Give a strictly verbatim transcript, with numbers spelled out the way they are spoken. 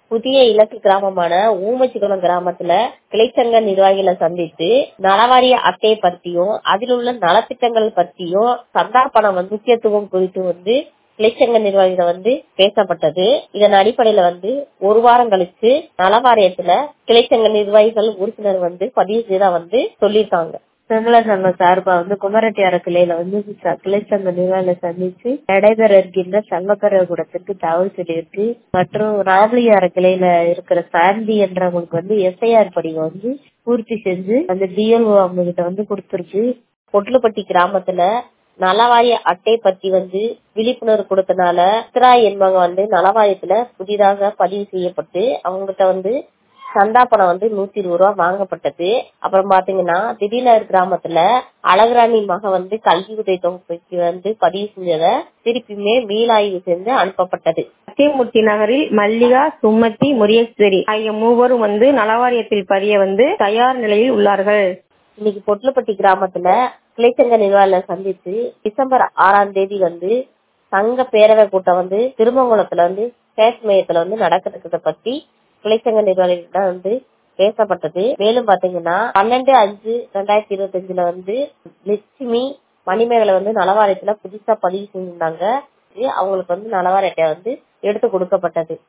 புதிய இலக்கு கிராமமான ஊமச்சிக்குளம் கிராமத்துல கிளைச்சங்க நிர்வாகிகளை சந்தித்து நலவாரிய அட்டை பற்றியும் அதில் உள்ள நலத்திட்டங்கள் பற்றியும் சந்தா பணம் வந்து முக்கியத்துவம் குறித்து வந்து கிளைச்சங்க நிர்வாகிகள் வந்து பேசப்பட்டது. இதன் அடிப்படையில வந்து ஒரு வாரம் கழிச்சு நலவாரியத்துல கிளைச்சங்க நிர்வாகிகள் உறுப்பினர் வந்து பதிவு செய்தா வந்து சொல்லியிருக்காங்க. சிங்கள சங்கம் சார்பா வந்து குமரட்டியார கிளையில வந்து கிளைச்சங்க நிர்வாகிகளை சந்திச்சு நடைபெற இருக்கின்ற சங்கப்பேரவை கூடத்திற்கு தகவல் சொல்லியிருக்கு. மற்றும் ராமலியார கிளையில இருக்கிற சாந்தி என்றவங்களுக்கு வந்து எஸ்ஐஆர் படிவம் வந்து பூர்த்தி செஞ்சு அந்த டிஎல்ஓ அவங்க கிட்ட வந்து கொடுத்திருக்கு. பொட்லுப்பட்டி கிராமத்துல நலவாரிய அட்டை பத்தி வந்து விழிப்புணர்வு கொடுத்தனால சித்ரா என்பவங்க வந்து நலவாரியத்துல புதிதாக பதிவு செய்யப்பட்டு அவங்ககிட்ட வந்து சந்தா பணம் வந்து நூத்தி இருபது ரூபா வாங்கப்பட்டது. அப்புறம் பாத்தீங்கன்னா திடீர்நகர் கிராமத்துல அழகுராணி மக வந்து கல்வி உதவி தொகுப்புக்கு வந்து பதிவு செஞ்சத திருப்பியுமே மீளாய்வு செஞ்சு அனுப்பப்பட்டது. சத்தியமூர்த்தி நகரில் மல்லிகா, சுமதி, முரியேஸ்வரி ஆகிய மூவரும் வந்து நலவாரியத்தில் பதிய வந்து தயார் நிலையில் உள்ளார்கள். இன்னைக்கு பொட்லுப்பட்டி கிராமத்துல கிளைச்சங்க நிர்வாகிகளை சந்தித்து டிசம்பர் ஆறாம் தேதி வந்து சங்க பேரவை கூட்டம் வந்து திருமங்குளத்துல வந்து பேஸ் மையத்துல வந்து நடக்கிறத பத்தி கிளைச்சங்க நிர்வாகிகள் வந்து பேசப்பட்டது. மேலும் பாத்தீங்கன்னா பன்னெண்டு அஞ்சு ரெண்டாயிரத்தி இருபத்தி அஞ்சுல வந்து லட்சுமி மணிமேகலை வந்து நலவாரியத்துல புதுசா பதிவு செஞ்சிருந்தாங்க. அவங்களுக்கு வந்து நலவாரிய அட்டை வந்து எடுத்து கொடுக்கப்பட்டது.